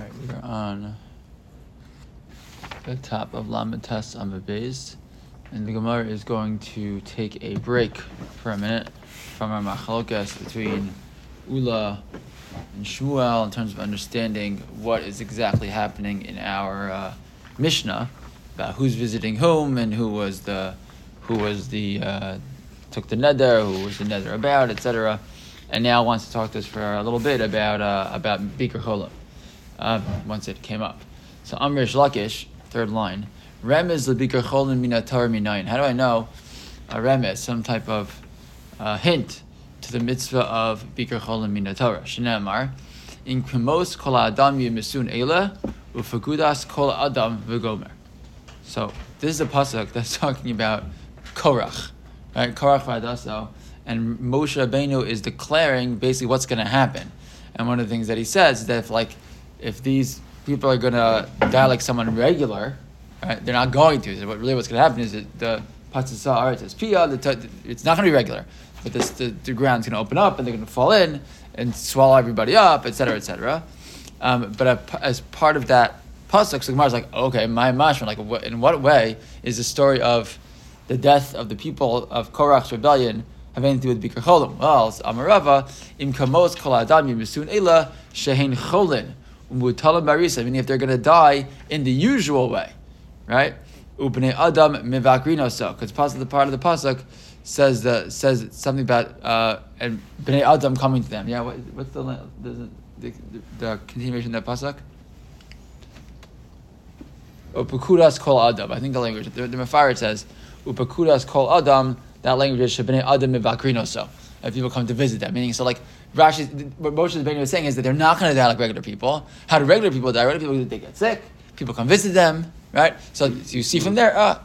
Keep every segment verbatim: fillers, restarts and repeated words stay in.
All right, we are on the top of Lamed Tes Amud Beis, and the Gemara is going to take a break for a minute from our machlokas between Ula and Shmuel in terms of understanding what is exactly happening in our uh, Mishnah about who's visiting whom and who was the who was the uh, took the neder, who was the neder about, et cetera. And now wants to talk to us for a little bit about uh, about Bikur Cholim. Uh, once it came up. So Amrish Lakish, third line, Remez lebikar cholim min atar minayin. How do I know a remez, some type of uh, hint to the mitzvah of bikar cholim min atar? Shneimar, in kemos kol adam yimisun eila ufagudas kol adam v'gomer. So this is a pasuk that's talking about Korach, right? Korach v'adaso, and Moshe Rabbeinu is declaring basically what's going to happen. And one of the things that he says is that if like if these people are going to die like someone regular, right, they're not going to. So what really what's going to happen is that the Patzasa Aretz is Pia, it's not going to be regular, but this, the, the ground's going to open up and they're going to fall in and swallow everybody up, et cetera, et cetera. Um, but a, as part of that pasuk, so Gemara's like, okay, my mashma, like, what, in what way is the story of the death of the people of Korach's rebellion have anything to do with Bikar Cholim? Well, it's Amarava, im kamos kol adam yimisun ela shehein cholin. Meaning if they're going to die in the usual way, right? Ubnei Adam mivakrino so, because part of the part of the pasuk says the says something about uh, and Bnei Adam coming to them. Yeah, what, what's the the, the the continuation of that pasuk? Upakudas kol Adam. I think the language the, the Mefarid says Upakudas kol Adam. That language is Bnei Adam mivakrino so. If people come to visit them, meaning so like Rashi, what Moshe Rabbeinu is saying is that they're not going to die like regular people. How do regular people die? Regular people they get sick. People come visit them, right? So, so you see from there. Uh,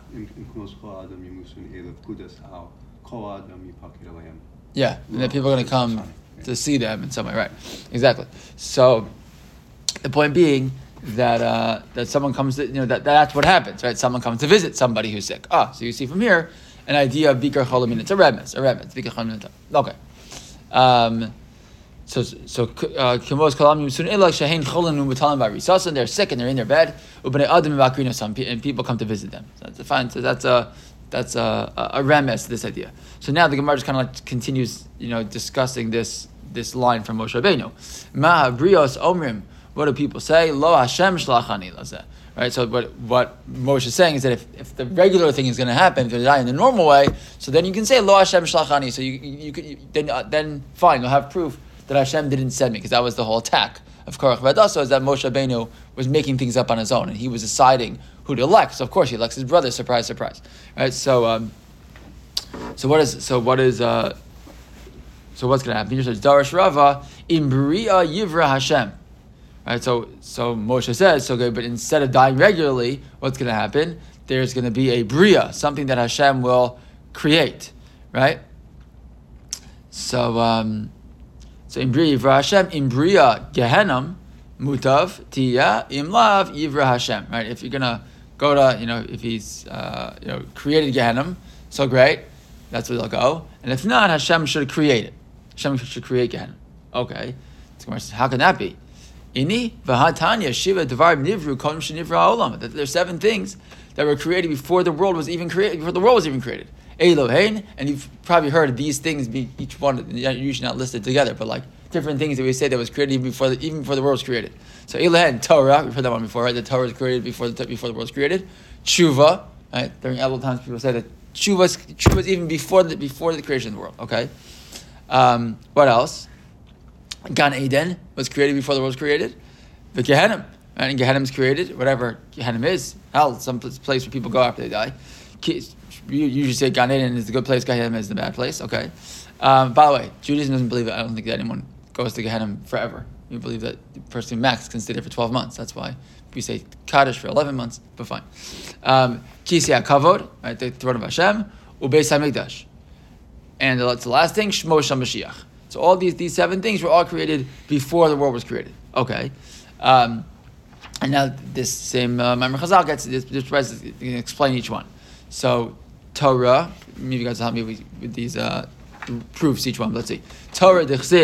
yeah, and then people are going to come to see them in some way, right? Exactly. So the point being that uh, that someone comes to, you know, that that's what happens, right? Someone comes to visit somebody who's sick. Ah, so you see from here an idea of Bikar Cholim, it's a remez, a remez, Bikar Cholim. Okay. Um, so so Kemos Kalam Yimsun Elak Shehein Cholim Umutalim Barisasan. They're sick and they're in their bed. Ubnei Adam Vakrino Sam, and people come to visit them. So that's a fine. So that's a that's a a, a remez to this idea. So now the Gemara just kind of like continues, you know, discussing this this line from Moshe Rabbeinu. Ma Brios Omrim. What do people say? Lo Hashem Shlachani Lazeh. Right, so what what Moshe is saying is that if, if the regular thing is going to happen, if they die in the normal way, so then you can say Lo Hashem Shlachani. So you you, you could you, then uh, then fine, you'll have proof that Hashem didn't send me, because that was the whole attack of Korach V'Adaso, is that Moshe Rabbeinu was making things up on his own and he was deciding who to elect. So of course he elects his brother. Surprise, surprise. Right. So um, so what is so what is uh, so what's going to happen? Here says Darash Rava Im Bria Yivra Hashem. Right, so so Moshe says, okay, but instead of dying regularly, what's going to happen? There's going to be a bria, something that Hashem will create, right? So um, so in bria yivra Hashem, in bria Gehenam mutav tiya imlav yivra Hashem, right? If you're going to go to, you know, if he's uh, you know created Gehenam, so great, that's where they'll go. And if not, Hashem should create it. Hashem should create Gehenam. Okay, so how can that be? Ini v'hatanya shiva devar nivru kodem shenivra ha'olam. That there's seven things that were created before the world was even created. Before the world was even created. Elohein, and you've probably heard these things. Be each one usually not listed together, but like different things that we say that was created even before the, even before the world was created. So Elohein, Torah, we've heard that one before, right? The Torah was created before the before the world was created. Tshuva, right? During Elul times, people say that Tshuva Tshuva was even before the before the creation of the world. Okay. Um, what else? Gan Eden was created before the world was created. The Gehenna, right? And Gehenna is created, whatever Gehenna is. Hell, some place where people go after they die. You usually say Gan Eden is the good place, Gehenna is the bad place. Okay. Um, by the way, Judaism doesn't believe that. I don't think that anyone goes to Gehenna forever. We believe that the person max can stay there for twelve months. That's why we say Kaddish for eleven months, but fine. Um, Kisei HaKavod, right? The throne of Hashem, Ubeis HaMikdash. And the, the last thing, Shmo Sham Mashiach. So all these these seven things were all created before the world was created. Okay, um, and now this same uh, Maimar Chazal gets this. This can explain each one. So Torah, maybe you guys will help me with, with these uh, proofs each one. Let's see. Torah dechsev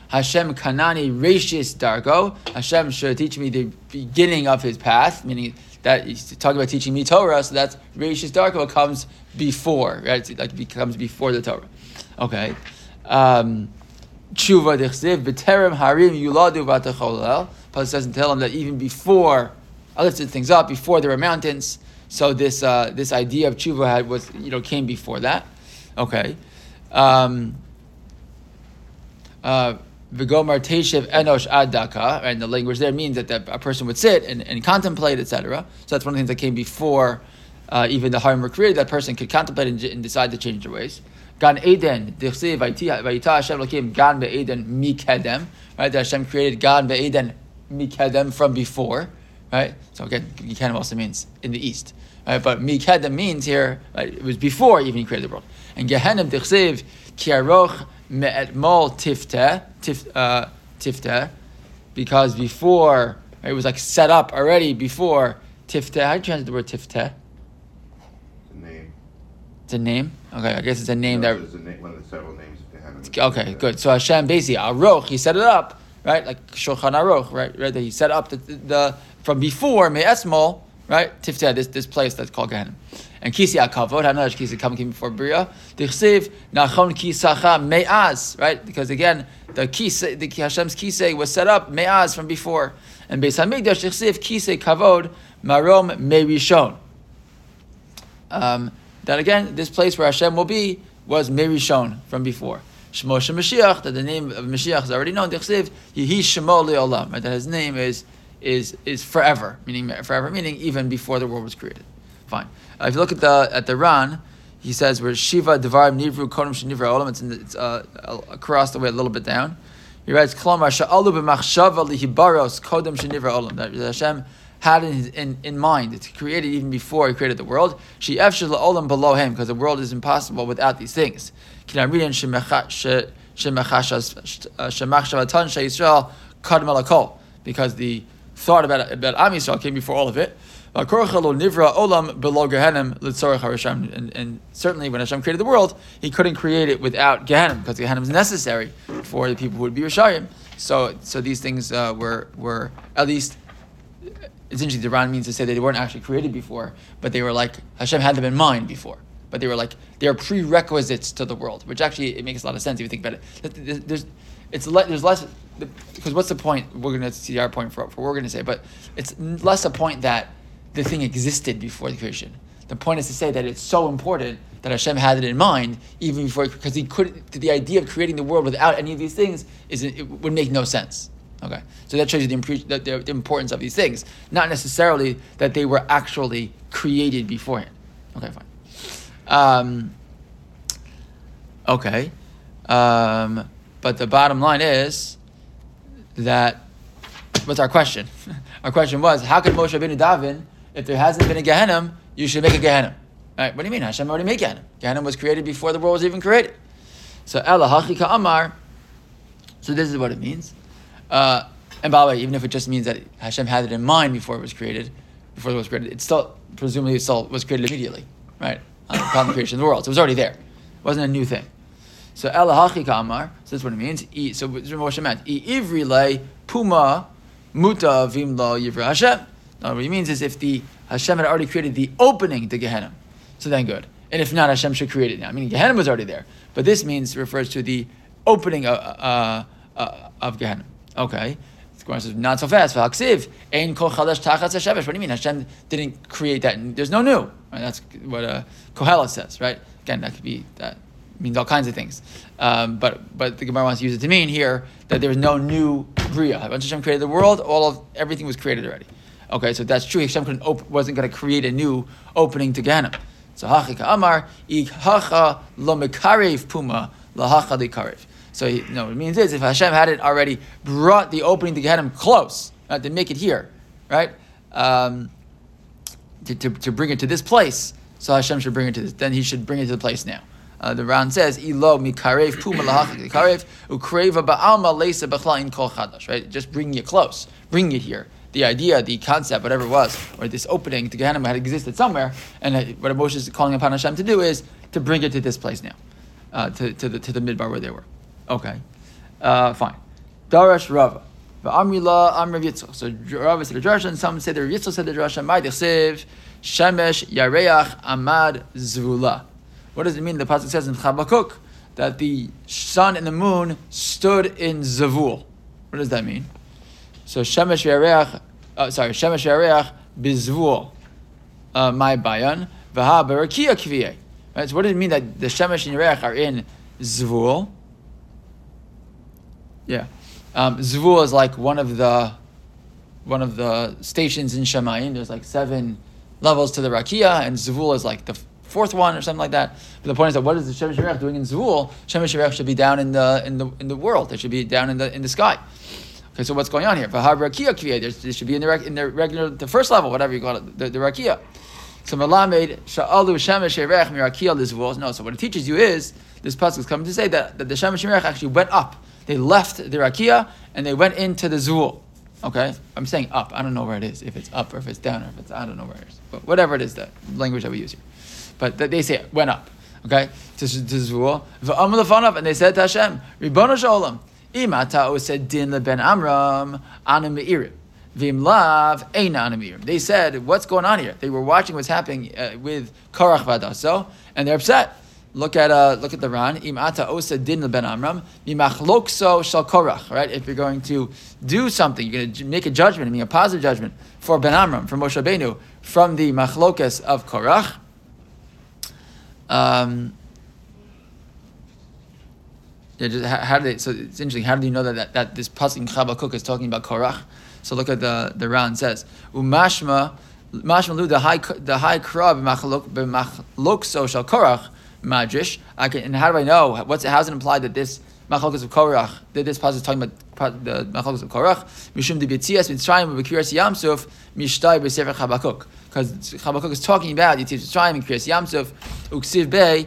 Hashem Kanani Reshis Dargo. Hashem should teach me the beginning of his path, meaning that he's talking about teaching me Torah, so that's Reshis Dargo comes before, right? It like becomes before the Torah. Okay. Um, Tshuva Dichsiv, B'terem Harim Yuladu Vatacholel. Pasuk doesn't tell him that even before I lifted things up, before there were mountains. So this uh, this idea of tshuva had was you know came before that. Okay. Um, uh, V'gomar teshev enosh ad daka, and the language there means that the, a person would sit and, and contemplate, et cetera. So that's one of the things that came before uh, even the Harim were created. That person could contemplate and, and decide to change their ways. Gan Eden, Dichsiv Vayita Hashem Lakim Gan Be'eden Mikedem. Right, that Hashem created Gan Be'eden Mikedem from before. Right, so again, Mikedem also means in the east. Right, but Mikedem means here right, it was before even he created the world. And Gehenim Dichsiv Kiaroch Me'etmol Tifteh tif, uh, Tifteh, because before right, it was like set up already before Tifteh. How do you translate the word Tifteh? Name. It's a name? Okay, I guess it's a name no, that... It's a name, one of the several names of Gehenna. Okay, good. So Hashem basically, Aroch, he set it up, right? Like Shulchan Aruch, right? Right? That he set up the, the, the from before, Me'esmol, right? Tifteh, this, this place that's called Gehenna. And Kisi HaKavod, Hanash Kisi coming before Bria. Dichsiv, Nachon Kisacha Me'az, right? Because again, the Kisei, the Hashem's Kisei was set up Me'az from before. And Beis HaMikdash, Dichsiv, Kisei Kavod, Marom Me'rishon. Um... That again, this place where Hashem will be was Merishon from before. Shemo Mashiach, that the name of Mashiach is already known. Dichsiv Yehi Shemo Le'olam, right? That his name is is is forever, meaning forever, meaning even before the world was created. Fine. Uh, if you look at the at the Ran, he says where Shiva Devarim Nivru Kodem Shenivra Olam. It's in the, it's uh, across the way a little bit down. He writes Klomar Sha'alu b'machshava lihibaros Kodem Shenivra Olam. That Hashem had in, his, in in mind to create it even before he created the world. She efshel olam below him, because the world is impossible without these things. Because the thought about about Am Yisrael came before all of it. And, and certainly when Hashem created the world, he couldn't create it without Gehenna, because Gehenna is necessary for the people who would be Rishayim. So so these things uh, were were at least. It's interesting, the Ran means to say that they weren't actually created before, but they were like, Hashem had them in mind before. But they were like, they are prerequisites to the world, which actually, it makes a lot of sense if you think about it. There's, it's le- there's less, because what's the point? We're going to see our point for, for what we're going to say, but it's less a point that the thing existed before the creation. The point is to say that it's so important that Hashem had it in mind, even before, because he couldn't, the idea of creating the world without any of these things, is it would make no sense. Okay, so that shows you the, impre- the, the importance of these things, not necessarily that they were actually created beforehand. Okay, fine. Um, okay, um, but the bottom line is that, what's our question? Our question was, how could Moshe Rabbeinu daven, if there hasn't been a Gehenna, you should make a Gehenna? Right? What do you mean? Hashem already made Gehenna. Gehenna was created before the world was even created. So, Ela Hachika Amar, so this is what it means. Uh, and by the way, even if it just means that Hashem had it in mind before it was created, before it was created, it still, presumably, it still was created immediately, right? Upon the creation of the world. So it was already there. It wasn't a new thing. So, Ela Hachika Amar, so that's what it means. E, so, this is what Moshe meant. E ivri le puma muta vim lo yivra Hashem. Now, what he means is if the Hashem had already created the opening to Gehenna, so then good. And if not, Hashem should create it now. I mean, Gehenna was already there. But this means, refers to the opening of, uh, uh, of Gehenna. Okay, the Gemara says not so fast. V'haksiv ein kol chadash tachatz hashevesh. What do you mean? Hashem didn't create that. There's no new. Right? That's what uh, Kohelet says. Right? Again, that could be that means all kinds of things. Um, but but the Gemara wants to use it to mean here that there was no new bria. Once Hashem created the world, all of everything was created already. Okay, so that's true. Hashem couldn't op- wasn't going to create a new opening to Gehenna. So hachika amar ik hacha lo mekarev puma lahacha likarev. So, you know, what it means is, if Hashem hadn't already brought the opening to Gehenna close, right, to make it here, right, um, to, to, to bring it to this place, so Hashem should bring it to this, then he should bring it to the place now. Uh, the Ran says, Ilo mikarev puma lahachik karev, ukreva ba'alma leisa b'chla in kol chadash, right, just bringing it close, bringing it here. The idea, the concept, whatever it was, or this opening to Gehenna had existed somewhere, and what Moshe is calling upon Hashem to do is to bring it to this place now, uh, to, to the to the midbar where they were. Okay, uh, fine. Darash Rava. V'amrila Amr Yitzchak. So Rava said the drasha, and some say the Yitzchak said the drasha. My Dechsev Shemesh Yareach Amad Zvula. What does it mean? The pasuk says in Chabakuk that the sun and the moon stood in Zavul. What does that mean? So Shemesh Yareach, uh, sorry, Shemesh Yareach Bizvul. Uh, my bayan v'ha berakia kviyeh. Right. So what does it mean that the Shemesh and Yareach are in Zvul? Yeah. Um, Zvul is like one of the one of the stations in Shemayim. There's like seven levels to the Rakia, and Zvul is like the fourth one or something like that. But the point is that what is the Shemesh Yerech doing in Zvul? Shemesh Yerech should be down in the in the in the world. It should be down in the in the sky. Okay, so what's going on here? V'har Rakia kviyeh. There should be in the in the regular the first level, whatever you call it, the, the Rakia. So Malamed Sha'alu Shemesh Yerech Mirakia Lizvul. No, so what it teaches you is this pasuk is coming to say that, that the Shemesh Yerech actually went up. They left the Rakia and they went into the Zvul. Okay? I'm saying up. I don't know where it is. If it's up or if it's down or if it's, I don't know where it is. But whatever it is, the language that we use here. But they say it went up. Okay? To, to Zvul. V'amr lefanav, and they said to Hashem, Ribono Shalom, im ata osed din leben Amram, anu me'irim. V'im lav, eina anu me'irim. They said, what's going on here? They were watching what's happening uh, with Korach v'Adaso, and they're upset. Look at uh, look at the Ran. Im ata osa din ben Amram mimachlokso shal Korach. Right? If you're going to do something, you're going to make a judgment, I mean a positive judgment for Ben Amram, for Moshe Rabbeinu, from the machlokas of Korach. Um, yeah, just how, how do they? So it's interesting. How do you know that that, that this pasuk in Chabakuk is talking about Korach? So look at the the Ran says umashma mashma lu the high the high krab b'machlokso shal Korach. Madrish. I can, and how do I know? What's how's it implied that this machlokas of Korach, that this passage is talking about the machlokas of Korach? Mishum debitzias mitzrayim v'kiras yamsuf mishtay b'sefer Chabakuk, because Chabakuk is talking about Yetzias Mitzrayim and kiras yamsuf uksiv bei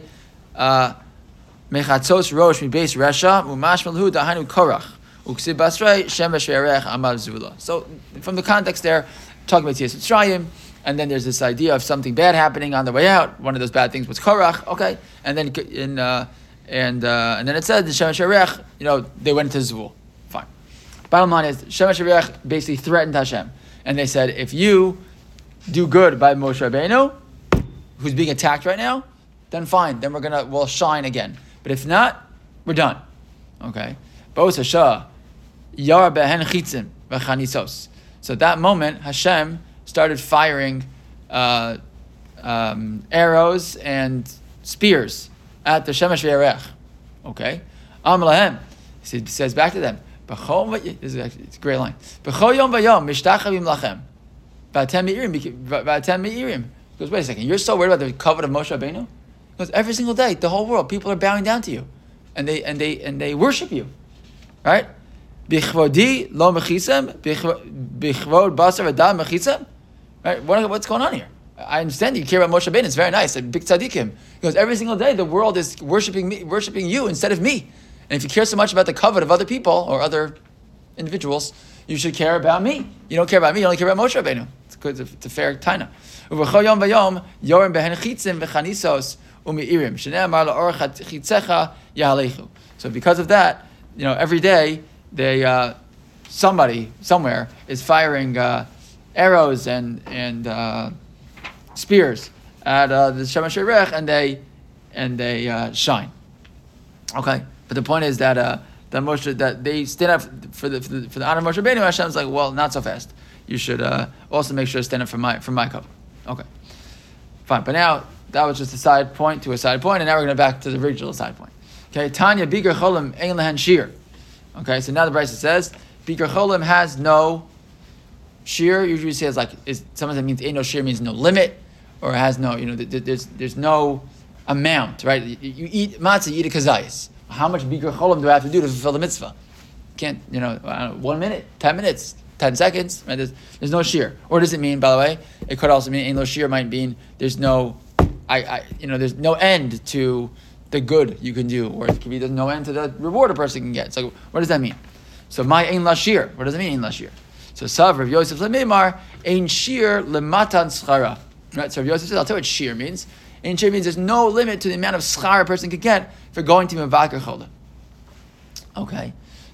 mechatzos rosh mibeis resha umash malhu dahanu Korach uksiv basrei shemesh yerech amad zvula. So from the context there, talking about Yetzias Mitzrayim. And then there's this idea of something bad happening on the way out. One of those bad things was Korach, okay. And then in uh, and uh, and then it said the Shemesh Yerech, you know, they went into Zvul. Fine. Bottom line is Shemesh Yerech basically threatened Hashem, and they said, if you do good by Moshe Rabbeinu, who's being attacked right now, then fine. Then we're gonna we'll shine again. But if not, we're done. Okay. Bos Hasha Yar behen chitzim v'chanisos. So at that moment, Hashem started firing uh, um, arrows and spears at the Shemesh V'Yarech. Okay? Am lahem. He says back to them, this is actually, it's a great line. B'chol yom v'yom mishtachavim lachem. V'atem me'irim. V'atem me'irim. He goes, wait a second, you're so worried about the covet of Moshe Rabbeinu? He goes, every single day, the whole world, people are bowing down to you. And they and they and they worship you. Right? Bichvodi lo mechisem. Bichvod basar v'dam mechisem. Right? What, what's going on here? I understand you care about Moshe Rabbeinu. It's very nice. A big tzaddikim. Because every single day the world is worshiping me, worshiping you instead of me. And if you care so much about the covet of other people or other individuals, you should care about me. You don't care about me. You only care about Moshe Rabbeinu. It's good. It's a, it's a fair taina. Uv'chol yom v'yom yorim behen chitzim v'chanisos u'mi'irim shenei amar la'or chitzecha yahalechu. So because of that, you know, every day they uh, somebody somewhere is firing. Uh, arrows and and uh, spears at uh, the Shemesh Yerech, and they and they uh, shine. Okay, but the point is that uh, that Moshe that they stand up for the for the, for the honor of Moshe Rabbeinu. Hashem's like, well, not so fast. You should uh, also make sure to stand up for my for my cover. Okay, fine. But now that was just a side point to a side point, and now we're going to back to the original side point. Okay, Tanya Biker Cholim Ein Lehen Shir. Okay, so now the Brisa says Biker Cholim has no shir. Usually says like is sometimes that means ain't no shir means no limit, or has no, you know, there's there's no amount, right? You, you eat matzah, you eat a kazayis. How much bikur cholam do I have to do to fulfill the mitzvah? Can't, you know, I don't know, one minute, ten minutes, ten seconds, right? There's, there's no shir. Or does it mean, by the way, it could also mean ain't no shir might mean there's no, I, I, you know, there's no end to the good you can do, or it could be there's no end to the reward a person can get. So what does that mean? So my ein la shir. What does it mean ein la shir? So Sav Rav Yosef Lemimar ein shir lematan schara. Right. So Rav Yosef says, I'll tell you what shir means. Ein shir means there's no limit to the amount of schar a person could get for going to Mavaker Cholim. Okay.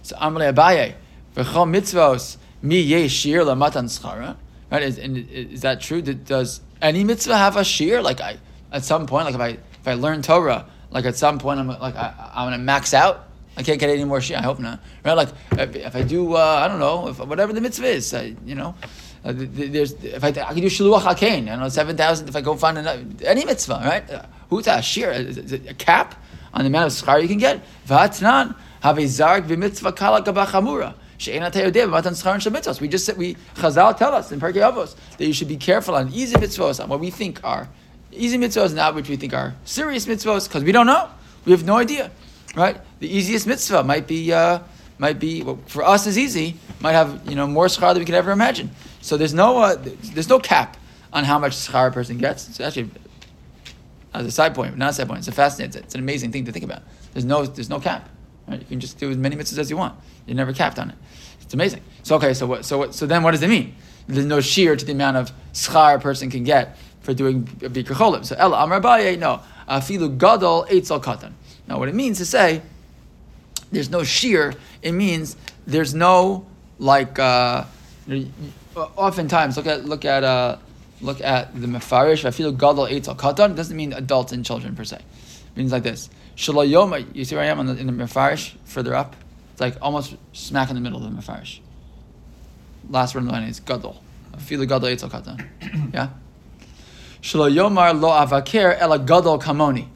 So Amrei Abaye, v'chol mitzvos mi yesh shir lamatan schara. Right? Is, and is that true? Does any mitzvah have a shir? Like I, at some point, like if I if I learn Torah, like at some point I'm like I, I'm gonna max out. I can't get any more shir. I hope not. Right? Like if, if I do, uh, I don't know, if, whatever the mitzvah is, uh, you know. Uh, there's if I, I can do shiluach hakein, I don't know, seven thousand. If I go find another, any mitzvah, right? Uh, who's that shir? Is it a cap on the amount of schar you can get? V'atnan have a zarg v'mitzvah kala gabachamura. We just said, we Chazal tell us in Perkei Avos that you should be careful on easy mitzvos, on what we think are easy mitzvos, not which we think are serious mitzvos, because we don't know. We have no idea, right? The easiest mitzvah might be, uh, might be well, for us is easy, might have you know more schar than we could ever imagine. So there's no, uh, there's no cap on how much schar a person gets. It's actually as a side point, not a side point. It's a fascinating, it's an amazing thing to think about. There's no, there's no cap. Right? You can just do as many mitzvahs as you want. You're never capped on it. It's amazing. So okay, so what? So what? So then, what does it mean? There's no shear to the amount of schar a person can get for doing bikur cholim. So ela amar Abaye, no afilu gadol eitzel katan. Now, what it means to say there's no shear. It means there's no like. Uh, oftentimes, look at look at uh, look at the mefarish afilu gadol eitzel katan. It doesn't mean adults and children per se. It means like this. Shalayoma. You see where I am on the, in the mefarish further up. It's like almost smack in the middle of the mefarish. Last word in the line is gadol. Afilu gadol eitzel katan. Yeah. Shelo yomar lo avaker ela gadol kamoni.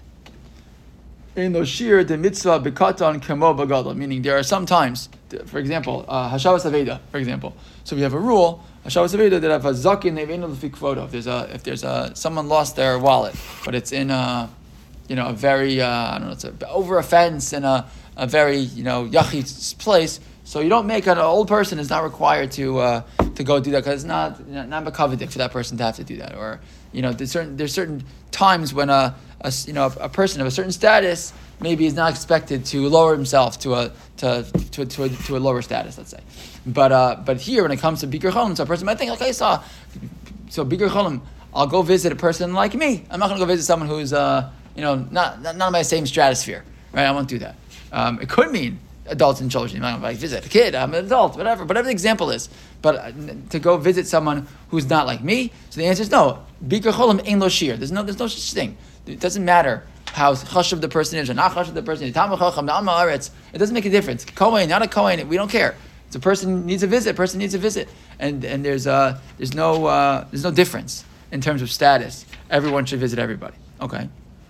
In the shir the mitzvah bekatan kamo bagadol. Meaning there are some times, for example, uh, hashavas aveda, for example. So we have a rule, hashavas aveda, that if a zakin nevenu lefi kvodo, if there's a if there's a someone lost their wallet, but it's in a you know a very uh, I don't know, it's a, over a fence in a a very, you know, yachid place, so you don't make an old person is not required to uh, to go do that because it's not you know, not makavadik for that person to have to do that. Or you know, there's certain there's certain times when a, a you know a person of a certain status maybe is not expected to lower himself to a to to to a, to a lower status, let's say. But uh, but here when it comes to bikur cholim, so a person might think, okay, so so bikur cholim, I'll go visit a person like me. I'm not going to go visit someone who's uh, you know not not not in my same stratosphere, right? I won't do that. Um, it could mean adults and children. You might like visit a kid, I'm an adult, whatever, whatever the example is. But uh, to go visit someone who's not like me, so the answer is no. Bikur cholim ein lo shir. There's no, there's no such thing. It doesn't matter how chashuv the person is or not chashuv the person is. It doesn't make a difference. Kohen, not a Kohen, we don't care. It's a person needs a visit. A person needs a visit, and and there's uh there's no uh, there's no difference in terms of status. Everyone should visit everybody. Okay.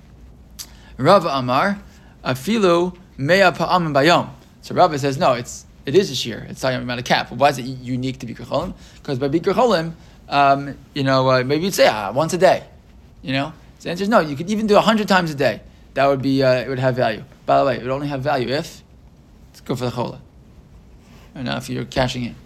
Rav Amar afilu Mea pa'amim bayom. So Rabbi says no, it's it is a shear. It's talking about a cap. Why is it unique to bikur cholim? Because by bikur cholim, um, you know, uh, maybe you'd say ah, once a day. You know, so the answer is no. You could even do a hundred times a day. That would be uh, it would have value. By the way, it would only have value if it's good for the chola, or not if you're cashing in.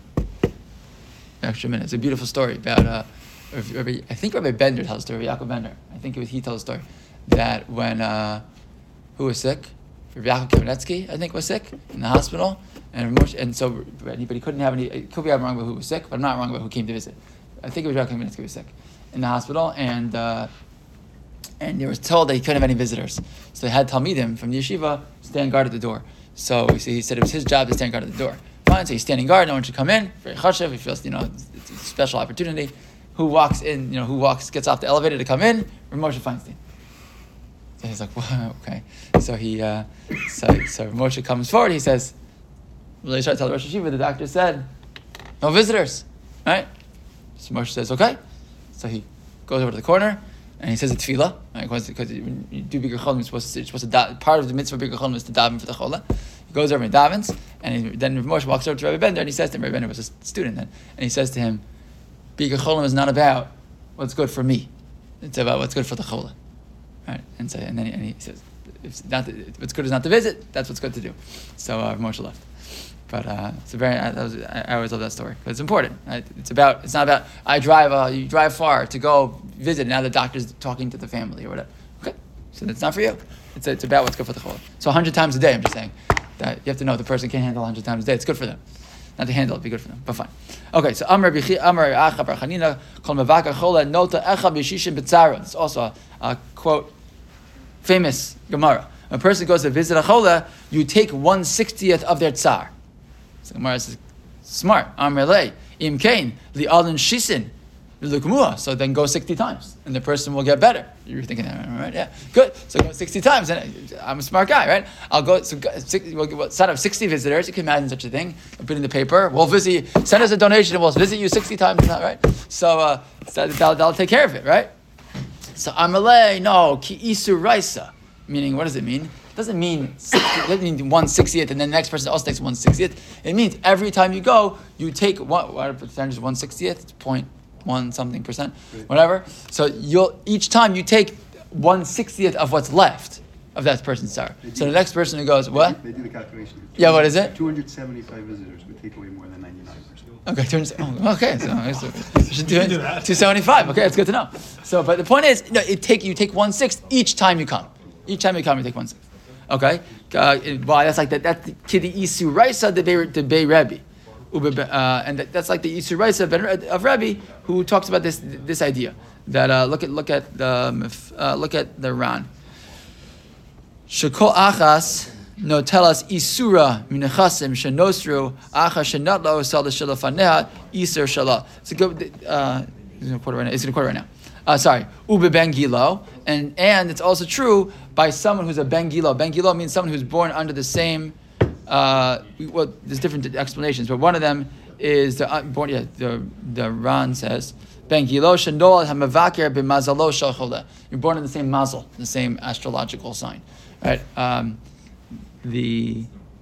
Extra minute. It's a beautiful story about. Uh, Rabbi, I think Rabbi Bender tells a story. Yaakov Bender. I think it was he tells a story that when uh, who was sick. Yaakov Kamenetsky, I think, was sick in the hospital, and and so but he couldn't have any. It could be I'm wrong about who was sick, but I'm not wrong about who came to visit. I think it was Yaakov Kamenetsky was sick in the hospital, and uh, and he was told that he couldn't have any visitors, so they had Talmidim from the yeshiva stand guard at the door. So he said it was his job to stand guard at the door. Fine, so he's standing guard. No one should come in. Very chashuv. He feels you know it's a special opportunity. Who walks in? You know who walks gets off the elevator to come in? Rav Moshe Feinstein. So he's like, well, okay. So he, uh, so so Moshe comes forward. He says, "Really, try to tell the Rosh Hashiva. The doctor said, no visitors, right?" So Moshe says, "Okay." So he goes over to the corner and he says a tefillah, right? Because when you do bikur cholim, you're supposed to, you're supposed to da- part of the mitzvah of bikur cholim is to daven for the chola. He goes over and davens, and he, then Moshe walks over to Rabbi Bender and he says to him, Rabbi Bender was a student then, and he says to him, "Bikur cholim is not about what's good for me; it's about what's good for the chola." Right, and so and then he, and he says, "If not, if what's good is not to visit. That's what's good to do." So uh, Moshe left, but uh, it's a very. I, that was, I, I always love that story because it's important. Right? It's about. It's not about I drive. Uh, you drive far to go visit. And now the doctor's talking to the family or whatever. Okay, so that's not for you. It's it's about what's good for the chol. So a hundred times a day. I'm just saying that you have to know the person can't handle a hundred times a day. It's good for them. Not to handle it, be good for them, but fine. Okay, so Amar Bichi Amar Acha Bar Chanina Kol Mevaka Chola Nota Echa B'Shishim B'Tzara. It's also a, a quote. Famous Gemara. When a person goes to visit a chola, you take one sixtieth of their tsar. So Gemara says, smart. Amrele im kain li alin shisin. So then go sixty times, and the person will get better. You're thinking, right? Yeah, good. So go sixty times, and I'm a smart guy, right? I'll go. So we'll set up sixty visitors. You can imagine such a thing. I'll put in the paper. We'll visit you. Send us a donation, and we'll visit you sixty times. Right? So, uh, so that'll, that'll take care of it, right? So Amalei, no ki isu raisa, meaning what does it mean? It doesn't mean sixty, it doesn't mean one sixtieth, and then the next person also takes one sixtieth. It means every time you go, you take what? What percentage is one sixtieth? It's point. One something percent, whatever. So you'll each time you take one sixtieth of what's left of that person's star. So the next person who goes, what? They do the calculation. Yeah, what is it? Two hundred seventy-five visitors would take away more than ninety-nine percent. Okay, two hundred, oh, okay. So we should do it. Two seventy-five. Okay, that's good to know. So, but the point is, you know, it take you take one sixth each time you come. Each time you come, you take one sixth. Okay. Uh, well, that's like that. That's the kiddi isu raisa the bay the bay Rebbe. Uh, and that, that's like the Yisur Raisa of Rebbe, who talks about this this idea that uh, look at look at the uh, look at the Ran. Shekol achas no tell us isura minachasim shenosru achas shenatlo sal shalafaneh isur shala. It's a good. Uh, it's gonna quote it right now. It's gonna quote it right now. Uh, sorry, ube ben gilo, and and it's also true by someone who's a ben gilo. Ben gilo means someone who's born under the same. Uh, well, there's different explanations, but one of them is the uh, born. Yeah, the the Ran says ben gilo shendol hamavaker b'mazalo shalchole. You're born in the same mazel, the same astrological sign, right? Um, the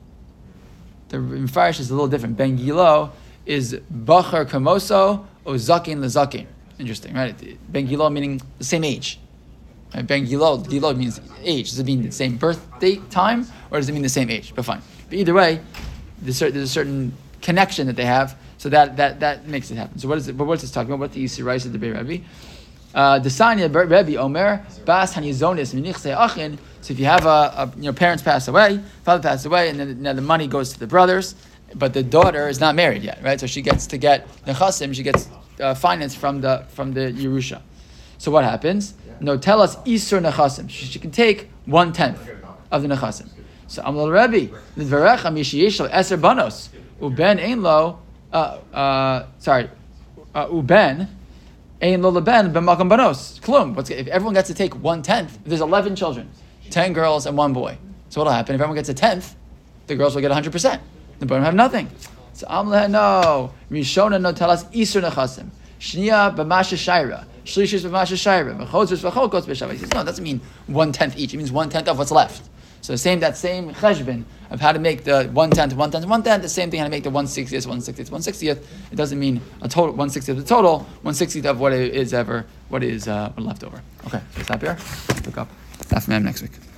the Mefarish is a little different. Ben gilo is bachar kamoso o zakin lezakin. Interesting, right? Ben gilo meaning the same age. Right? Ben gilo, gilo means age. Does it mean the same birth date time, or does it mean the same age? But fine. But either way, there's a certain connection that they have, so that that, that makes it happen. So what is it? But what's this talking about? What the Yisur Raisa the Bei Rebbe? The Sanya Rebbe Omer Bas Hanizonis Minichse Achin. So if you have a, a you know parents pass away, father passed away, and then now the money goes to the brothers, but the daughter is not married yet, right? So she gets to get nechasim. She gets uh, finance from the from the Yerusha. So what happens? No, tell us Isur nechasim. She, she can take one tenth of the nechasim. So Amlal Rebbe, L'dvarecha mishiyeshlo eser banos, uben ein lo, uh, uh, sorry, uh, uben ein lo leben b'makam banos. Klum. What's if everyone gets to take one tenth? There's eleven children, ten girls and one boy. So what'll happen if everyone gets a tenth? The girls will get a hundred percent. The boys will have nothing. So Amlal no, Rishona no tell us Isur nechasim, Shnia b'masha shaira, Shlishis b'masha shaira, v'chotzos v'chokos b'shavah. He says no, it doesn't mean one tenth each. It means one tenth of what's left. So same that same cheshbon of how to make the one tenth, one tenth, one tenth. The same thing how to make the one sixtieth, one sixtieth, one sixtieth. It doesn't mean a total one sixtieth of the total, one sixtieth of what is ever what is uh, left over. Okay, stop here. Pick up Daf Mem next week.